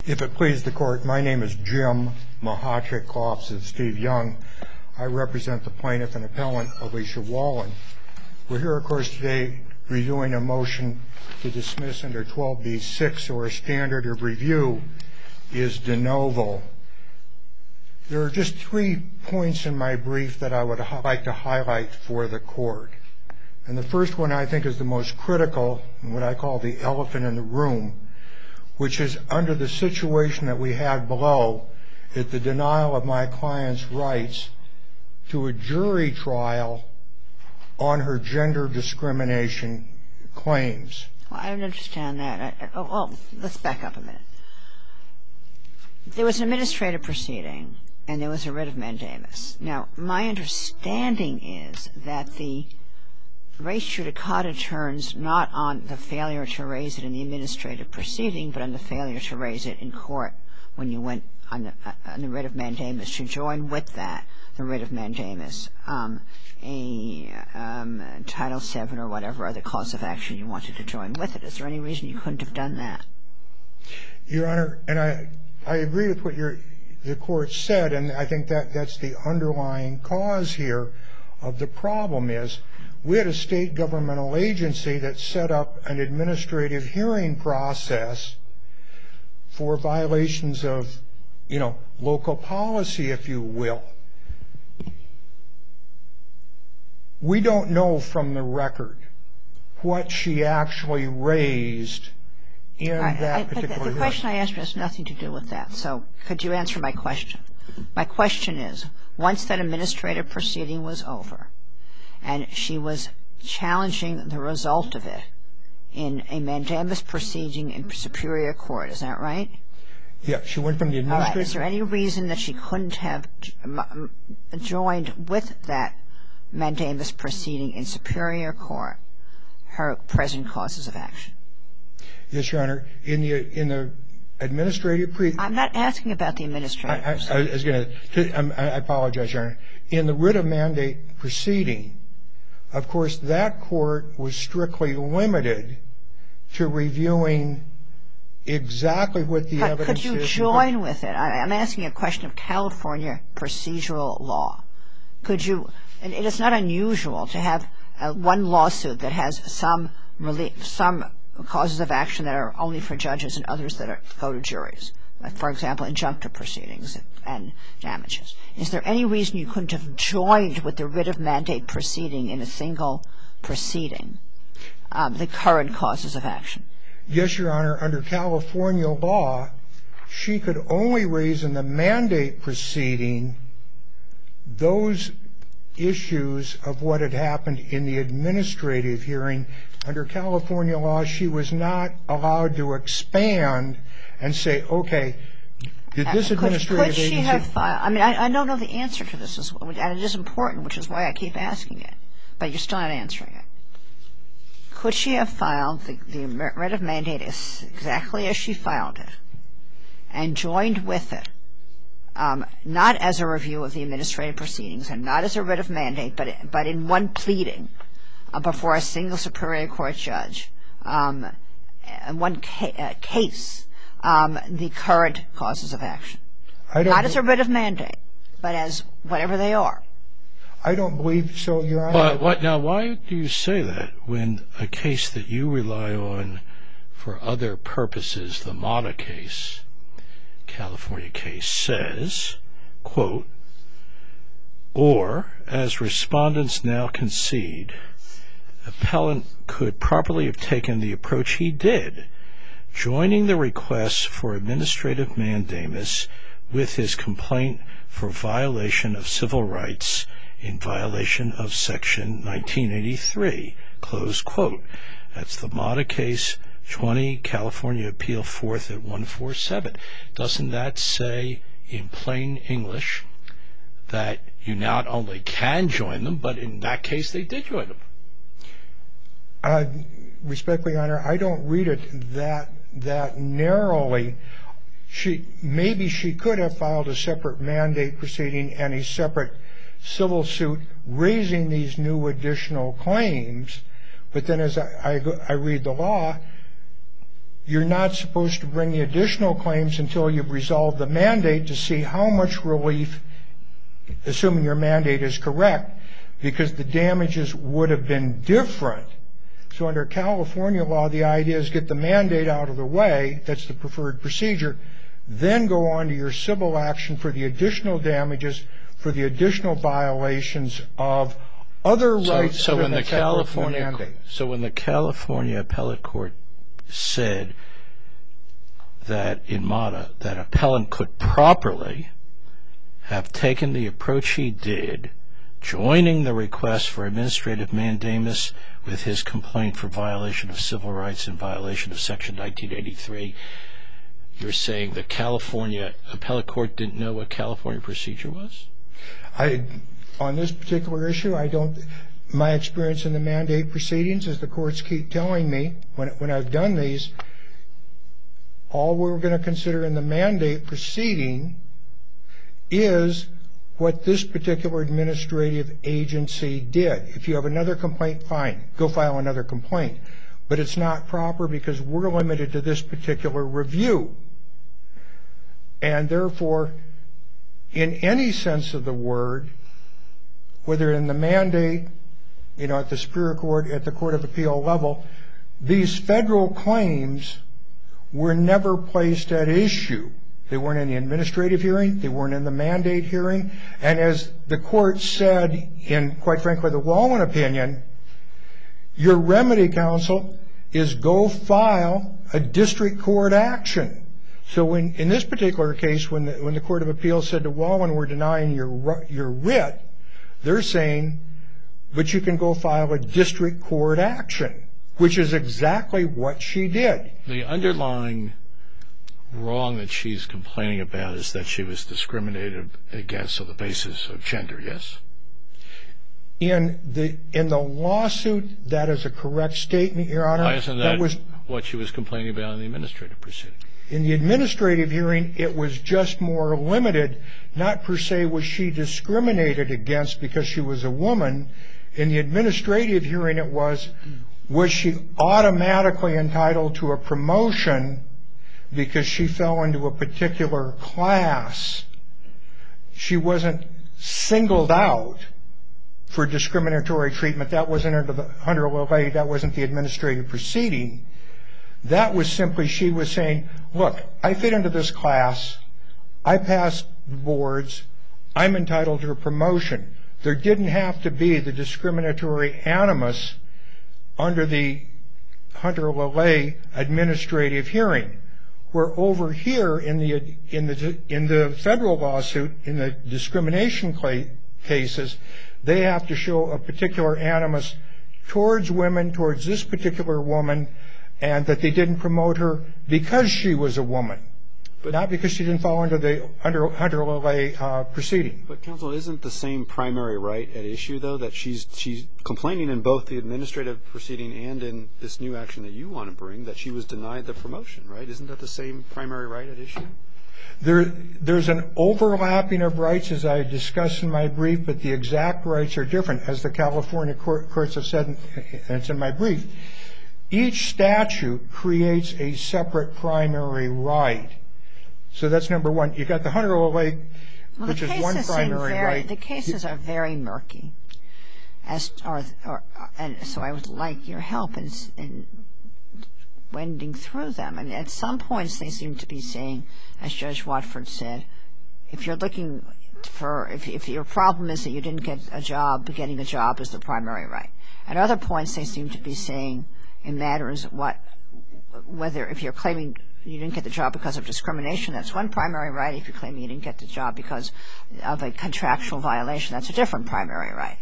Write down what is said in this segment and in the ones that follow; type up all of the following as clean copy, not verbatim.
If it please the court, my name is Jim Mahachik, Office of Steve Young. I represent the plaintiff and appellant, Alicia Wallen. We're here, of course, today reviewing a motion to dismiss under 12b-6, or a standard of review is de novo. There are just 3 points in my brief that I would like to highlight for the court. And the first one I think is the most critical, and what I call the elephant in the room, which is under the situation that we had below, is the denial of my client's rights to a jury trial on her gender discrimination claims. Well, I don't understand that. Well, let's back up a minute. There was an administrative proceeding, and there was a writ of mandamus. Now, my understanding is that the res judicata turns not on the failure to raise it in the administrative proceeding, but on the failure to raise it in court when you went on the writ of mandamus, to join with that, the writ of mandamus, Title VII or whatever other cause of action you wanted to join with it. Is there any reason you couldn't have done that? Your Honor, and I agree with what the court said, and I think that's the underlying cause here of the problem is we had a state governmental agency that set up an administrative hearing process for violations of, local policy, if you will. We don't know from the record what she actually raised in that particular hearing. The question I asked has nothing to do with that. So could you answer my question? My question is, once that administrative proceeding was over, and she was challenging the result of it in a mandamus proceeding in Superior Court, is that right? Yeah, she went from the administrative. All right. Is there any reason that she couldn't have joined with that mandamus proceeding in Superior Court her present causes of action? Yes, Your Honor. In the administrative I'm not asking about the administrative proceeding. I apologize, Your Honor. In the writ of mandate proceeding, of course, that court was strictly limited to reviewing exactly what the evidence is. Could you join with it? I'm asking a question of California procedural law. Could you? And it is not unusual to have one lawsuit that has some causes of action that are only for judges and others that go to juries. For example, injunctive proceedings and damages. Is there any reason you couldn't have joined with the writ of mandate proceeding in a single proceeding the current causes of action? Yes, Your Honor. Under California law, she could only raise in the mandate proceeding those issues of what had happened in the administrative hearing. Under California law, she was not allowed to expand and say, okay, did this administrative agency... Could she have filed... I don't know the answer to this, and it is important, which is why I keep asking it, but you're still not answering it. Could she have filed the writ of mandate exactly as she filed it and joined with it, not as a review of the administrative proceedings and not as a writ of mandate, but in one pleading before a single Superior Court judge, in one case, the current causes of action? Not as a writ of mandate, but as whatever they are. I don't believe so, Your Honor. Now, why do you say that when a case that you rely on for other purposes, the Mata case, California case, says, quote, or, as respondents now concede, appellant could properly have taken the approach he did, joining the request for administrative mandamus with his complaint for violation of civil rights in violation of Section 1983, close quote. That's the Mata case, 20 California Appeal 4th at 147. Doesn't that say in plain English that you not only can join them, but in that case they did join them? Respectfully, Your Honor, I don't read it that narrowly. Maybe she could have filed a separate mandate proceeding and a separate civil suit raising these new additional claims, but then as I read the law, you're not supposed to bring the additional claims until you've resolved the mandate to see how much relief, assuming your mandate is correct, because the damages would have been different. So under California law, the idea is get the mandate out of the way, that's the preferred procedure, then go on to your civil action for the additional damages, for the additional violations of other rights. So when the California appellate court said that in Mata that appellant could properly have taken the approach he did, joining the request for administrative mandamus with his complaint for violation of civil rights in violation of Section 1983, you're saying the California appellate court didn't know what California procedure was? On this particular issue, I don't. My experience in the mandate proceedings is the courts keep telling me when I've done these, all we're going to consider in the mandate proceeding is what this particular administrative agency did. If you have another complaint, fine, go file another complaint. But it's not proper because we're limited to this particular review. And therefore, in any sense of the word, whether in the mandate, at the Superior Court, at the Court of Appeal level, these federal claims were never placed at issue. They weren't in the administrative hearing. They weren't in the mandate hearing. And as the court said in, quite frankly, the Wallen opinion, your remedy, counsel, is go file a district court action. So in this particular case, when the Court of Appeal said to Wallen, we're denying your writ, they're saying, but you can go file a district court action, which is exactly what she did. The underlying wrong that she's complaining about is that she was discriminated against on the basis of gender, yes? In the lawsuit, that is a correct statement, Your Honor. Why isn't that what she was complaining about in the administrative proceeding? In the administrative hearing, it was just more limited. Not per se was she discriminated against because she was a woman. In the administrative hearing, it was she automatically entitled to a promotion because she fell into a particular class? She wasn't singled out for discriminatory treatment. That wasn't under the Hunter LaVey. That wasn't the administrative proceeding. That was simply she was saying, look, I fit into this class. I passed boards. I'm entitled to a promotion. There didn't have to be the discriminatory animus under the Hunter LaVey administrative hearing. Where over here in the federal lawsuit, in the discrimination cases, they have to show a particular animus towards women, towards this particular woman, and that they didn't promote her because she was a woman, but not because she didn't fall under the Hunter LaVey proceeding. But counsel, isn't the same primary right at issue, though, that she's complaining in both the administrative proceeding and in this new action that you want to bring, that she was denied the promotion, right? Isn't that the same primary right at issue? There's an overlapping of rights, as I discussed in my brief, but the exact rights are different, as the California courts have said, and it's in my brief. Each statute creates a separate primary right. So that's number one. You've got the Hunter LaVey, which is one primary right. The cases are very murky, and so I would like your help in wending through them. And at some points they seem to be saying, as Judge Watford said, if you're looking for, if your problem is that you didn't get a job, getting a job is the primary right. At other points they seem to be saying it matters whether if you're claiming you didn't get the job because of discrimination, that's one primary right. If you're claiming you didn't get the job because of a contractual violation, that's a different primary right.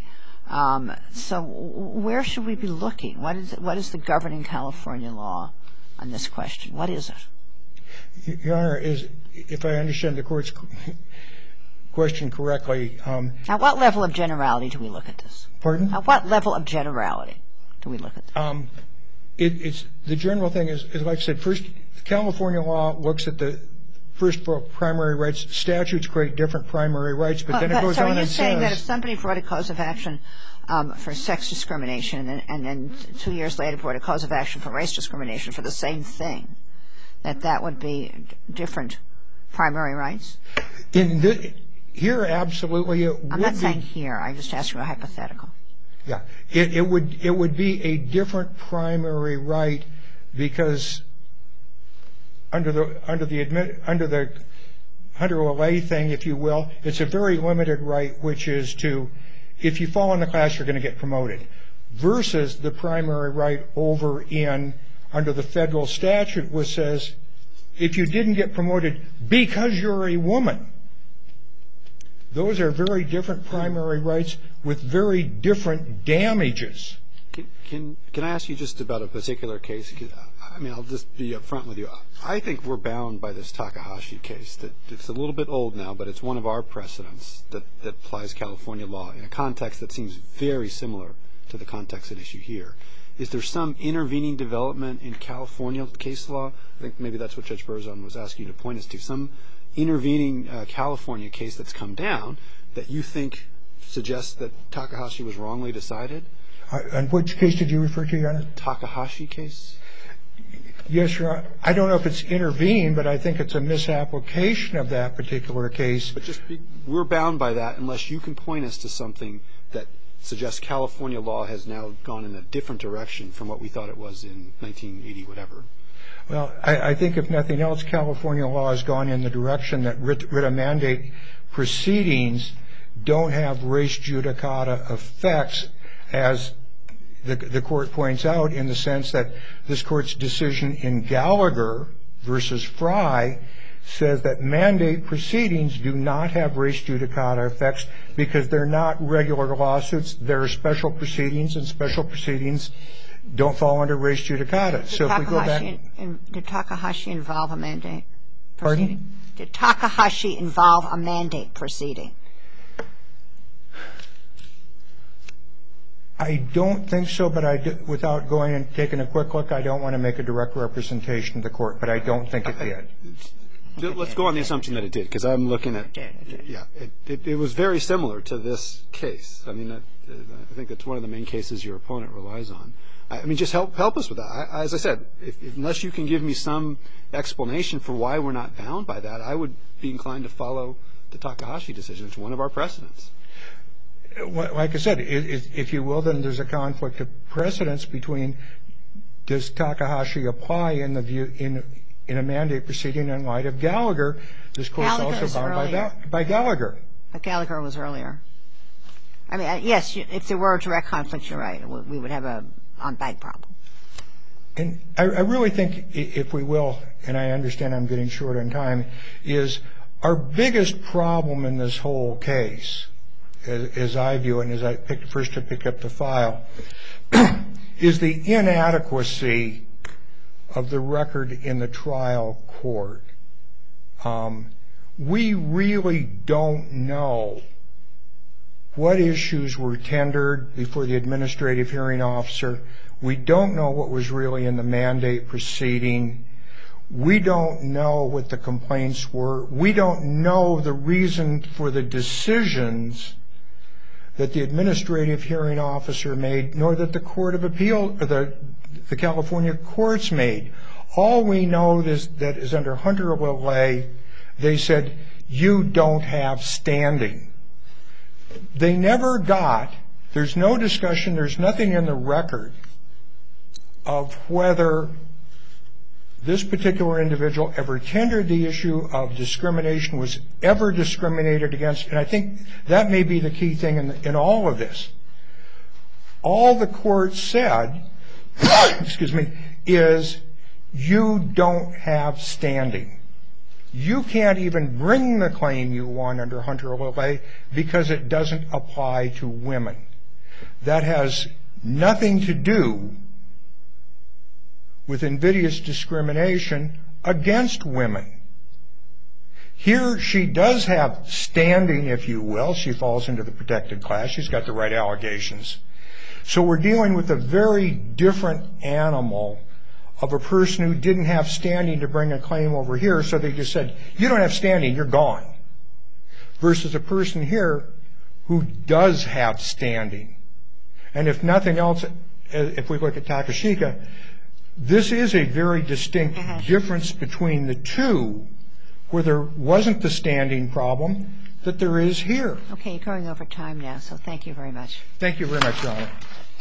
So where should we be looking? What is the governing California law on this question? What is it? Your Honor, if I understand the Court's question correctly. At what level of generality do we look at this? Pardon? At what level of generality do we look at this? The general thing is, like I said, first, California law looks at the first primary rights. Statutes create different primary rights, but then it goes on and says. So are you saying that if somebody brought a cause of action for sex discrimination and then 2 years later brought a cause of action for race discrimination for the same thing, that would be different primary rights? Here, absolutely, it would be. I'm not saying here. I just asked you a hypothetical. Yeah. It would be a different primary right because under the Hunter-LaLay thing, if you will, it's a very limited right, which is to, if you fall in the class, you're going to get promoted, versus the primary right over under the federal statute, which says if you didn't get promoted because you're a woman. Those are very different primary rights with very different damages. Can I ask you just about a particular case? I mean, I'll just be up front with you. I think we're bound by this Takahashi case. That it's a little bit old now, but it's one of our precedents that applies California law in a context that seems very similar to the context at issue here. Is there some intervening development in California case law? I think maybe that's what Judge Berzon was asking you to point us to. Some intervening California case that's come down that you think suggests that Takahashi was wrongly decided? And which case did you refer to, Your Honor? Takahashi case? Yes, Your Honor. I don't know if it's intervened, but I think it's a misapplication of that particular case. But we're bound by that unless you can point us to something that suggests California law has now gone in a different direction from what we thought it was in 1980, whatever. Well, I think if nothing else, California law has gone in the direction that writ of mandate proceedings don't have res judicata effects, as the court points out, in the sense that this court's decision in Gallagher versus Fry says that mandate proceedings do not have res judicata effects because they're not regular lawsuits. They're special proceedings, and special proceedings don't fall under res judicata. So if we go back, did Takahashi involve a mandate pardon? proceeding? Did Takahashi involve a mandate proceeding? I don't think so, but without going and taking a quick look, I don't want to make a direct representation of the court, but I don't think it did. Let's go on the assumption that it did, because I'm looking at it was very similar to this case. I mean, I think that's one of the main cases your opponent relies on. I mean, just help us with that. As I said, unless you can give me some explanation for why we're not bound by that, I would be inclined to follow the Takahashi decision. It's one of our precedents. Like I said, if you will, then there's a conflict of precedence between does Takahashi apply in a mandate proceeding in light of Gallagher. This court's also bound by Gallagher. But Gallagher was earlier. I mean, yes, if there were a direct conflict, you're right. We would have a on-bank problem. And I really think, if we will, and I understand I'm getting short on time, is our biggest problem in this whole case, as I view it and as I first picked up the file, is the inadequacy of the record in the trial court. We really don't know what issues were tendered before the administrative hearing officer. We don't know what was really in the mandate proceeding. We don't know what the complaints were. We don't know the reason for the decisions that the administrative hearing officer made, nor that the Court of Appeal, or the California courts made. All we know is that is under Hunter-LaLay, they said, you don't have standing. They never got, there's no discussion, there's nothing in the record of whether this particular individual ever tendered the issue of discrimination, was ever discriminated against. And I think that may be the key thing in all of this. All the court said, is you don't have standing. You can't even bring the claim you want under Hunter-LaLay because it doesn't apply to women. That has nothing to do with invidious discrimination against women. Here she does have standing, if you will. She falls into the protected class. She's got the right allegations. So we're dealing with a very different animal of a person who didn't have standing to bring a claim over here, so they just said, you don't have standing, you're gone. Versus a person here who does have standing. And if nothing else, if we look at Takashika, This is a very distinct difference between the two, where there wasn't the standing problem that there is here. Okay, you're going over time now, so thank you very much. Thank you very much, Your Honor.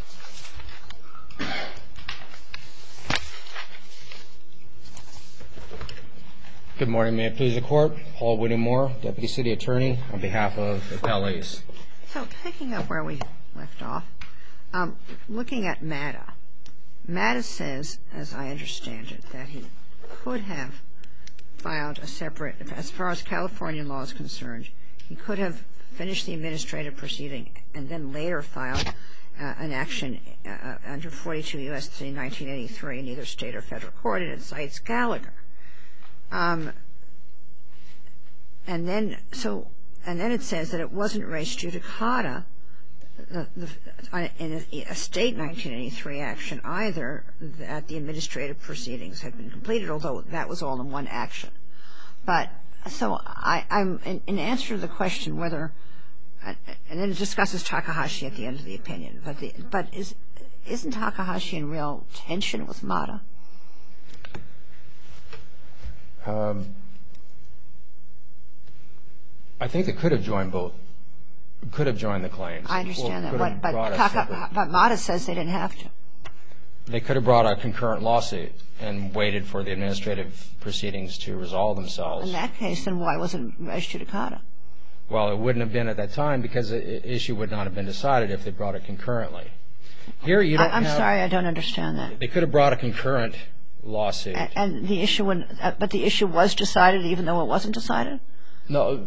Good morning. May it please the Court. Paul Whittemore, Deputy City Attorney, on behalf of the appellees. So picking up where we left off, looking at Matta says, as I understand it, that he could have filed a separate, as far as California law is concerned, he could have finished the administrative proceeding and then later filed an action under 42 U.S.C. 1983 in either state or federal court, and it cites Gallagher. And then it says that it wasn't res judicata in a state 1983 action either, that the administrative proceedings had been completed, although that was all in one action. But so I'm in answer to the question whether, and then it discusses Takahashi at the end of the opinion, but isn't Takahashi in real tension with Matta? I think it could have joined both. Could have joined the claims. I understand that, but Matta says they didn't have to. They could have brought a concurrent lawsuit and waited for the administrative proceedings to resolve themselves. In that case, then why wasn't res judicata? Well, it wouldn't have been at that time because the issue would not have been decided if they brought it concurrently. Here you don't I'm sorry, I don't understand that. They could have brought a concurrent lawsuit. And the issue but the issue was decided even though it wasn't decided? No.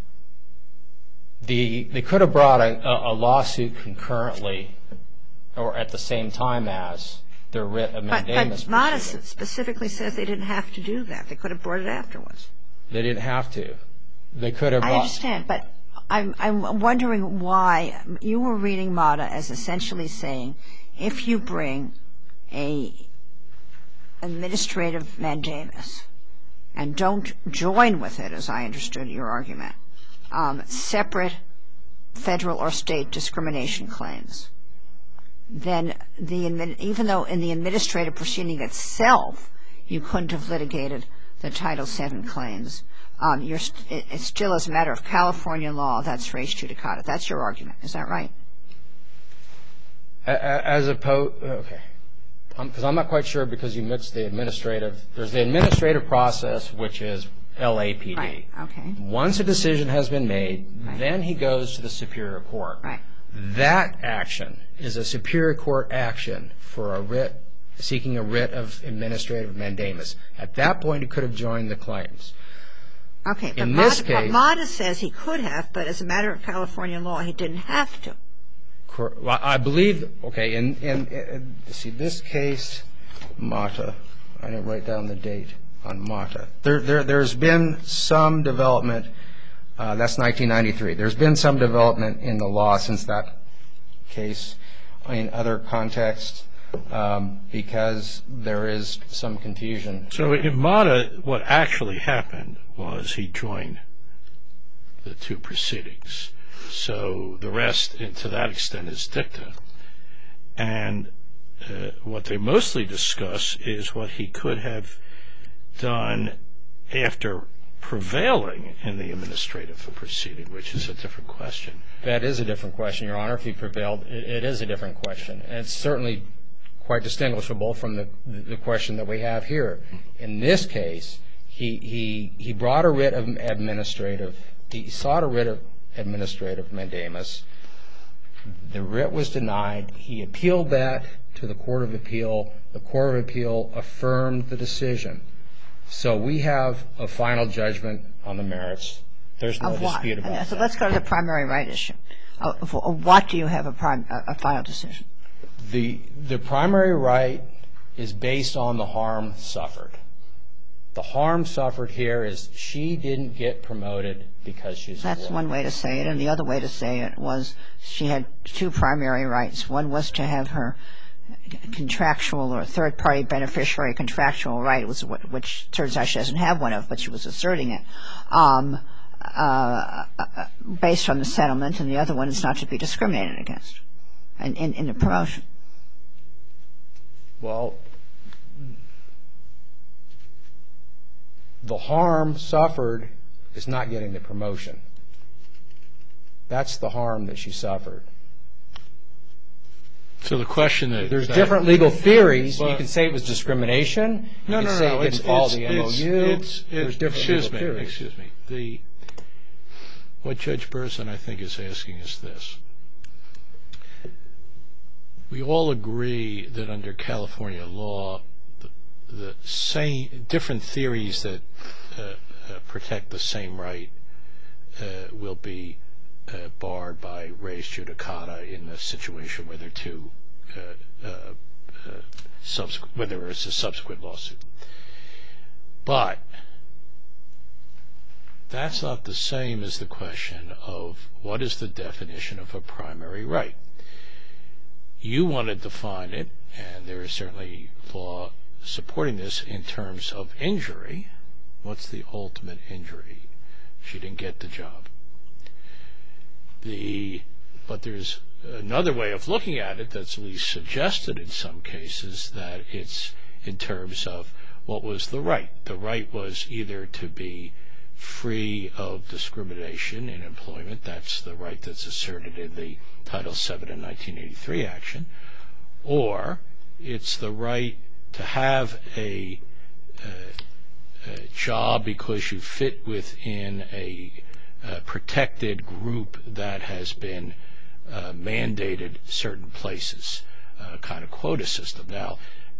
They could have brought a lawsuit concurrently or at the same time as their writ of mandamus. But Matta specifically says they didn't have to do that. They could have brought it afterwards. They didn't have to. They could have brought. I understand, but I'm wondering why you were reading Matta as essentially saying if you bring a administrative mandamus and don't join with it, as I understood your argument, separate federal or state discrimination claims, then even though in the administrative proceeding itself you couldn't have litigated the Title VII claims, it's still as a matter of California law, that's res judicata. That's your argument. Is that right? Okay. Because I'm not quite sure because you mixed the administrative. There's the administrative process, which is LAPD. Right. Okay. Once a decision has been made, then he goes to the Superior Court. Right. That action is a Superior Court action for a writ, seeking a writ of administrative mandamus. At that point, he could have joined the claims. Okay. In this case, Matta says he could have, but as a matter of California law, he didn't have to. I believe, okay, in see, this case, Matta, I didn't write down the date on Matta. There's been some development, that's 1993. There's been some development in the law since that case in other contexts because there is some confusion. So in Matta, what actually happened was he joined the two proceedings. So the rest, to that extent, is dicta. And what they mostly discuss is what he could have done after prevailing in the administrative proceeding, which is a different question. That is a different question, Your Honor. If he prevailed, it is a different question. And it's certainly quite distinguishable from the question that we have here. In this case, he brought a writ of administrative, he sought a writ of administrative mandamus. The writ was denied. He appealed that to the Court of Appeal. The Court of Appeal affirmed the decision. So we have a final judgment on the merits. There's no dispute about that. So let's go to the primary right issue. What do you have a final decision? The primary right is based on the harm suffered. The harm suffered here is she didn't get promoted because she's a woman. That's one way to say it. And the other way to say it was she had two primary rights. One was to have her contractual or third-party beneficiary contractual right, which turns out she doesn't have one of, but she was asserting it, based on the settlement. And the other one is not to be discriminated against in the promotion. Well, the harm suffered is not getting the promotion. That's the harm that she suffered. So the question is, there's different legal theories. You can say it was discrimination. You can say it didn't follow the MOU. There's different legal theories. Excuse me. What Judge Burson, I think, is asking is this. We all agree that under California law, the same different theories that protect the same right will be barred by res judicata in the situation where there are two where there is a subsequent lawsuit. But that's not the same as the question of what is the definition of a primary right. You want to define it, and there is certainly law supporting this in terms of injury. What's the ultimate injury? She didn't get the job. But there's another way of looking at it that's at least suggested in some cases, that it's in terms of what was the right. The right was either to be free of discrimination in employment. That's the right that's asserted in the Title VII and 1983 action. Or it's the right to have a job because you fit within a protected group that has been mandated certain places, kind of quota system. Now,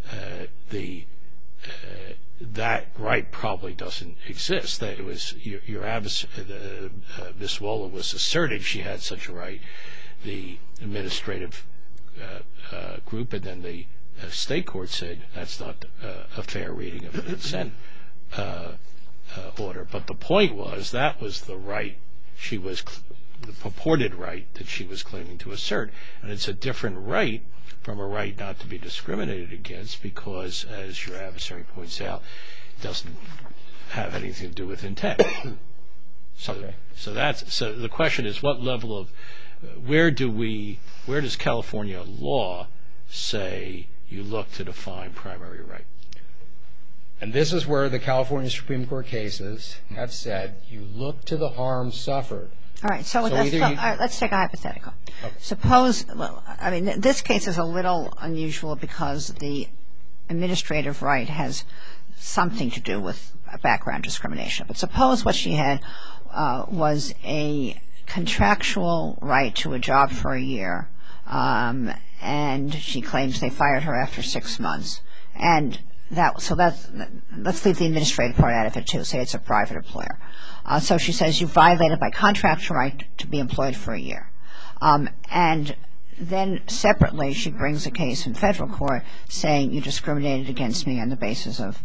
that right probably doesn't exist. That it was your adversary, Ms. Wola was asserting she had such a right. The administrative group and then the state court said that's not a fair reading of the consent order. But the point was that was the right the purported right that she was claiming to assert. And it's a different right from a right not to be discriminated against because, as your adversary points out, it doesn't have anything to do with intent. So the question is, what level of where does California law say you look to define primary right? And this is where the California Supreme Court cases have said you look to the harm suffered. All right, so let's take a hypothetical. Okay. Suppose, this case is a little unusual because the administrative right has something to do with background discrimination. But suppose what she had was a contractual right to a job for a year, and she claims they fired her after 6 months. And let's leave the administrative part out of it too. Say it's a private employer. So she says you violated my contractual right to be employed for a year. And then separately she brings a case in federal court saying you discriminated against me on the basis of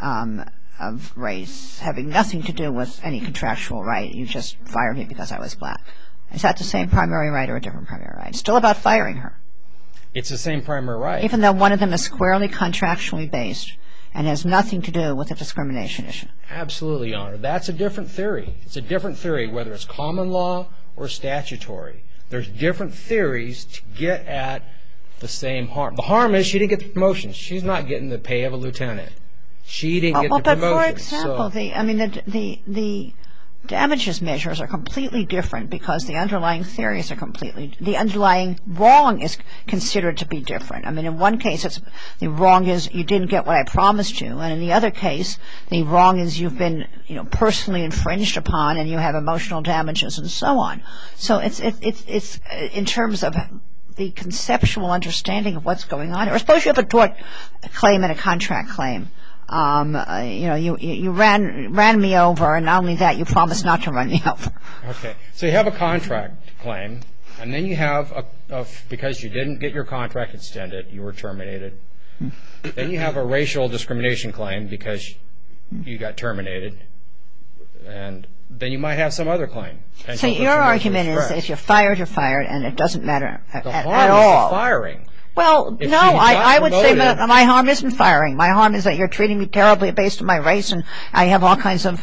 race, having nothing to do with any contractual right. You just fired me because I was black. Is that the same primary right or a different primary right? It's still about firing her. It's the same primary right. Even though one of them is squarely contractually based and has nothing to do with the discrimination issue. Absolutely, Your Honor. That's a different theory. It's a different theory, whether it's common law or statutory. There's different theories to get at the same harm. The harm is she didn't get the promotion. She's not getting the pay of a lieutenant. She didn't get the promotion. But for example, the damages measures are completely different because the underlying theories are the underlying wrong is considered to be different. In one case, the wrong is you didn't get what I promised you, and in the other case, the wrong is you've been, personally infringed upon, and you have emotional damages and so on. So it's in terms of the conceptual understanding of what's going on. Or suppose you have a tort claim and a contract claim. You ran me over, and not only that, you promised not to run me over. Okay. So you have a contract claim, and then you have because you didn't get your contract extended, you were terminated. Then you have a racial discrimination claim because you got terminated, and then you might have some other claim. So your argument is that if you're fired, and it doesn't matter at all. The harm is firing. Well, no, I would say that my harm isn't firing. My harm is that you're treating me terribly based on my race, and I have all kinds of,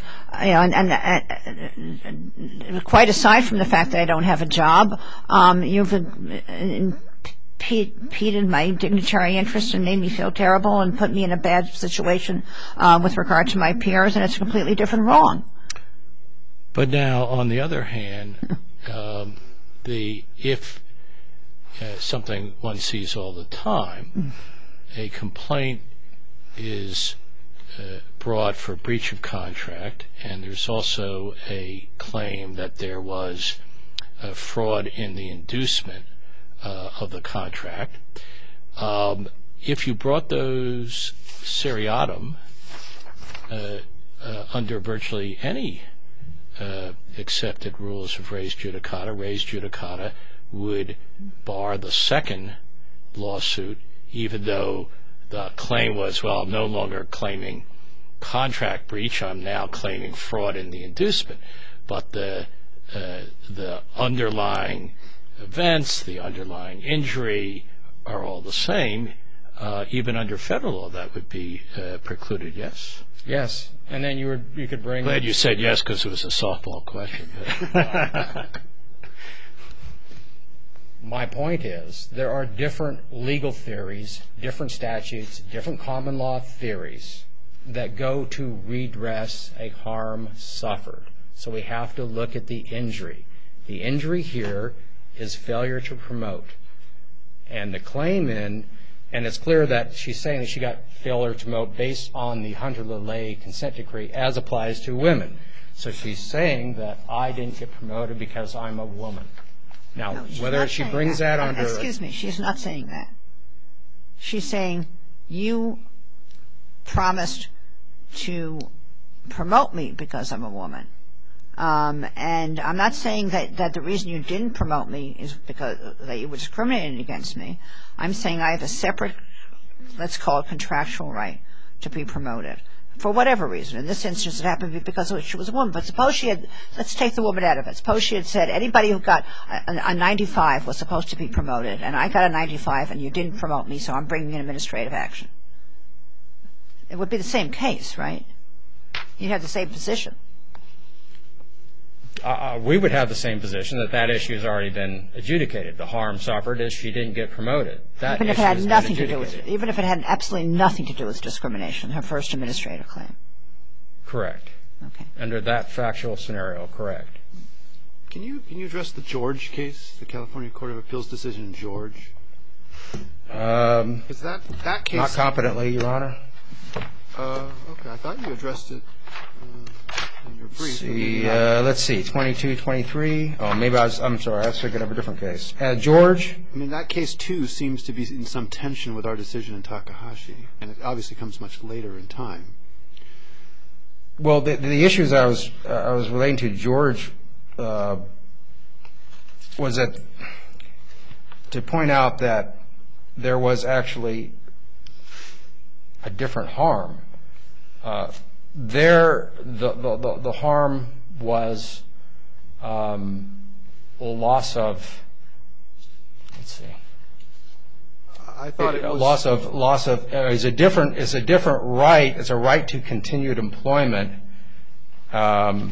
and quite aside from the fact that I don't have a job, you've impinged impeded my dignitary interest and made me feel terrible and put me in a bad situation with regard to my peers, and it's a completely different wrong. But now, on the other hand, if something one sees all the time, a complaint is brought for breach of contract, and there's also a claim that there was fraud in the inducement of the contract. If you brought those seriatim under virtually any accepted rules of res judicata would bar the second lawsuit, even though the claim was, well, I'm no longer claiming contract breach, I'm now claiming fraud in the inducement. But the underlying events, the underlying injury are all the same. Even under federal law, that would be precluded, yes? Yes. And then you could bring... Glad you said yes, because it was a softball question. My point is, there are different legal theories, different statutes, different common law theories that go to redress a harm suffered. So we have to look at the injury. The injury here is failure to promote. And the claim and it's clear that she's saying that she got failure to promote based on the Hunter-LaLaye consent decree as applies to women. So she's saying that I didn't get promoted because I'm a woman. Now, No, whether she brings that under... Excuse me, she's not saying that. She's saying you promised to promote me because I'm a woman. And I'm not saying that the reason you didn't promote me is because that you were discriminating against me. I'm saying I have a separate, let's call it contractual right to be promoted for whatever reason. In this instance, it happened to be because she was a woman. But suppose she had, let's take the woman out of it. Suppose she had said anybody who got a 95 was supposed to be promoted, and I got a 95 and you didn't promote me, so I'm bringing in administrative action. It would be the same case, right? You'd have the same position. We would have the same position that issue has already been adjudicated. The harm suffered is she didn't get promoted. Even if it had nothing to do with, even if it had absolutely nothing to do with discrimination, her first administrative claim. Correct. Okay. Under that factual scenario, correct. Can you address the George case, the California Court of Appeals decision in George? Is that case? Not competently, Your Honor. Okay, I thought you addressed it in your brief. Let's see, 22-23. Oh, maybe I'm sorry, I was thinking of a different case. George? I mean, that case, too, seems to be in some tension with our decision in Takahashi, and it obviously comes much later in time. Well, the issues I was relating to George was that to point out that there was actually a different harm. The harm was a loss of. Let's see. I thought it was loss of is a different right. It's a right to continued employment, and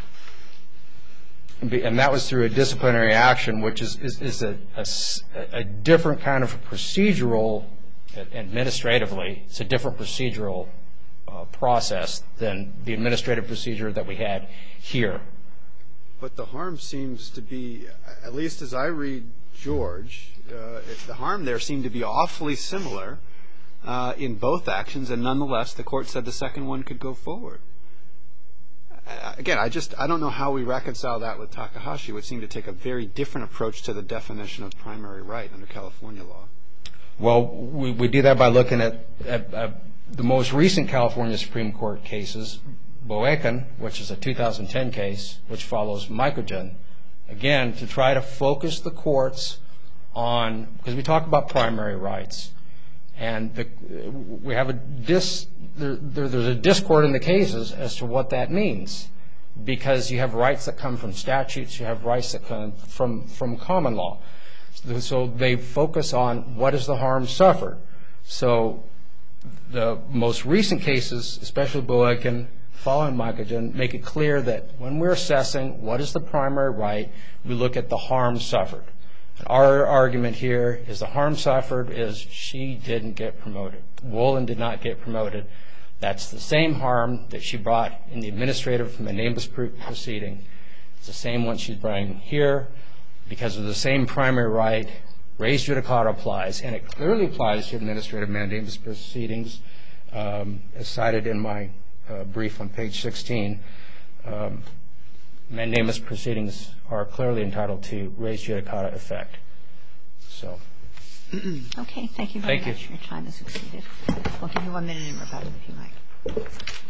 that was through a disciplinary action, which is a different kind of procedural. Administratively, it's a different procedural process than the administrative procedure that we had here. But the harm seems to be, at least as I read George, the harm there seemed to be awfully similar in both actions, and nonetheless, the court said the second one could go forward. Again, I don't know how we reconcile that with Takahashi, which seemed to take a very different approach to the definition of primary right under California law. Well, we do that by looking at the most recent California Supreme Court cases, Boecken, which is a 2010 case, which follows Mycogen, again, to try to focus the courts on, because we talk about primary rights, and we have there's a discord in the cases as to what that means, because you have rights that come from statutes, you have rights that come from common law. So they focus on what is the harm suffered. So the most recent cases, especially Boecken, following Mycogen, make it clear that when we're assessing what is the primary right, we look at the harm suffered. Our argument here is the harm suffered is she didn't get promoted. Wolin did not get promoted. That's the same harm that she brought in the administrative mandamus proceeding. It's the same one she's bringing here. Because of the same primary right, res judicata applies, and it clearly applies to administrative mandamus proceedings, as cited in my brief on page 16. Mandamus proceedings are clearly entitled to res judicata effect. So. Okay, thank you very much. Your time has exceeded. We'll give you 1 minute in rebuttal if you like.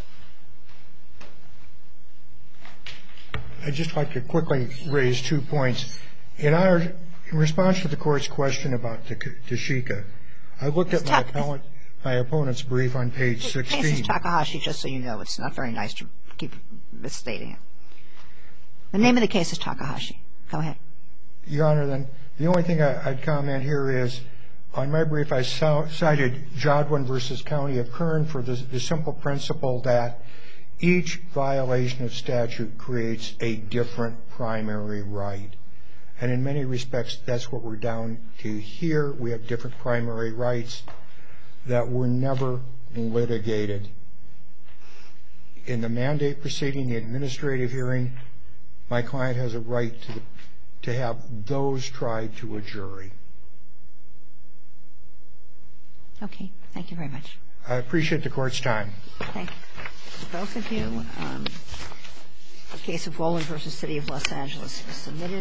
I'd just like to quickly raise 2 points. In response to the Court's question about Tashika, I looked at my opponent's brief on page 16. The case is Takahashi, just so you know. It's not very nice to keep misstating it. The name of the case is Takahashi. Go ahead. Your Honor, then, the only thing I'd comment here is, on my brief, I cited Jodwin v. County of Kern for the simple principle that each violation of statute creates a different primary right. And in many respects, that's what we're down to here. We have different primary rights that were never litigated. In the mandate proceeding, the administrative hearing, my client has a right to have those tried to a jury. Okay. Thank you very much. I appreciate the Court's time. Thank you. Both of you. The case of Wolin v. City of Los Angeles is submitted.